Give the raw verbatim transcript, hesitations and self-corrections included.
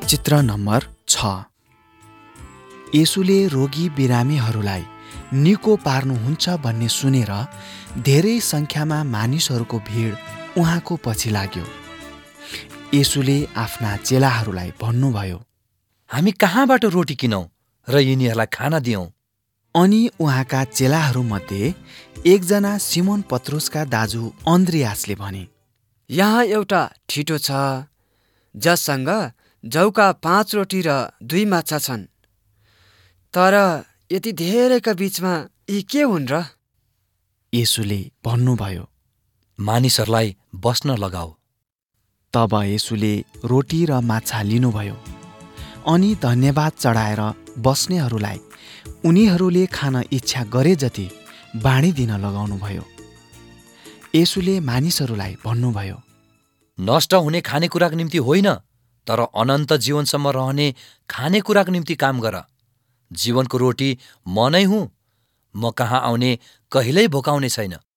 चित्र नम्बर छ। येशूले रोगी बिरामीहरूलाई निको पार्नुहुन्छ भन्ने सुनेर धेरै सङ्ख्यामा मानिसहरूको भिड उहाँको पछि लाग्यो। येशूले आफ्ना चेलाहरूलाई भन्नुभयो, हामी कहाँबाट रोटी किनौँ र यिनीहरूलाई खाना दियौँ? अनि उहाँका चेलाहरूमध्ये एकजना सिमोन पत्रुसका दाजु अन्द्रियासले भने, यहाँ एउटा ठिटो छ जससँग जौका पाँच रोटी र दुई माछा छन्, तर यति धेरैका बीचमा यी के हुन् र? येशूले भन्नुभयो, मानिसहरूलाई बस्न लगाऊ। तब येशूले रोटी र माछा लिनुभयो अनि धन्यवाद चढाएर बस्नेहरूलाई उनीहरूले खान इच्छा गरे जति बाँडिदिन लगाउनुभयो। येशूले मानिसहरूलाई भन्नुभयो, नष्ट हुने खानेकुराको निम्ति होइन, तर अनन्त जीवनसम्म रहने खानेकुराको निम्ति काम गर। जीवनको रोटी म नै हुँ। म कहाँ आउने कहिल्यै भोकाउने छैन।